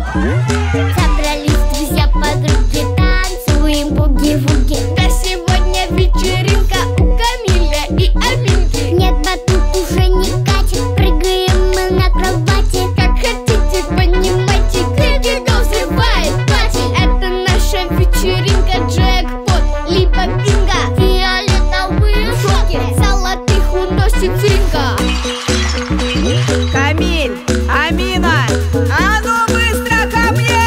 Собрались друзья, подруги, танцуем буги-вуги. Да сегодня вечеринка у Камиля и Аминки. Нет, батут уже не катит, прыгаем мы на кровати. Как хотите, понимаете, Леди Го взрывает пати. Это наша вечеринка, джекпот, либо бинго. Фиолетовые шоки, золотых уносит Ринго. Камиль, Амина, а ну быстро ко мне!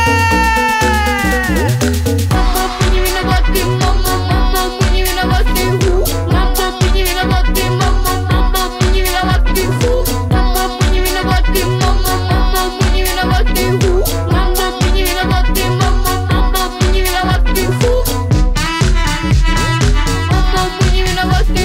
Мама, мы не виноваты, мама, мы не виноваты, мама, мы не виноваты, мама, мы не виноваты, мама, мы не виноваты, мама, мы не виноваты, мама, мы не виноваты, мама, мы не виноваты, мама, мы не виноваты,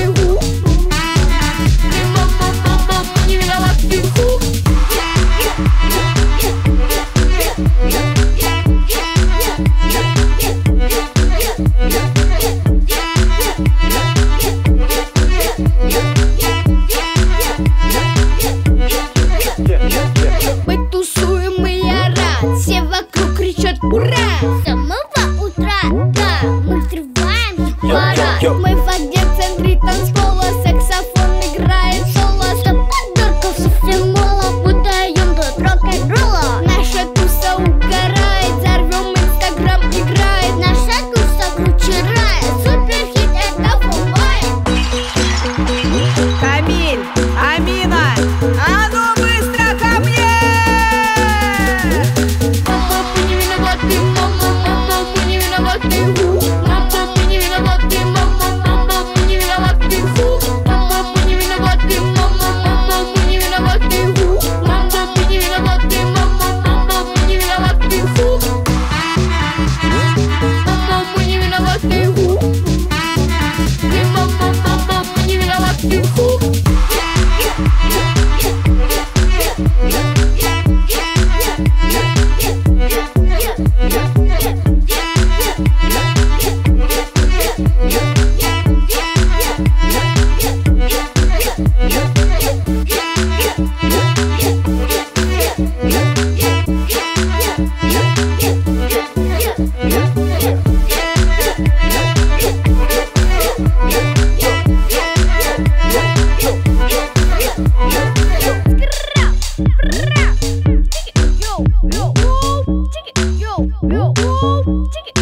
мы тусуем, и я рад. Все вокруг кричат ура! С самого утра, да, мы взрываем хит-парад. Мы в воде в центре танцпола, саксофон играет соло. Сто подорков совсем мало, мы даем тут рок-н-ролла. Наша туса угорает, взорвем Инстаграм, играет. Наша туса круче рая, суперхит это фулбай. Камиль, Амина, а ну быстро ко мне! Мама, мы не виноваты, мама, мы не виноваты, мама, мы не виноваты, мама, мы не виноваты, мама, мы не виноваты, мама, мы не виноваты, мама, мы не виноваты, мама, мы не виноваты, мама, мы не виноваты, мама, мы не виноваты. Yo, yo, yo, yo, yo, yo, yo,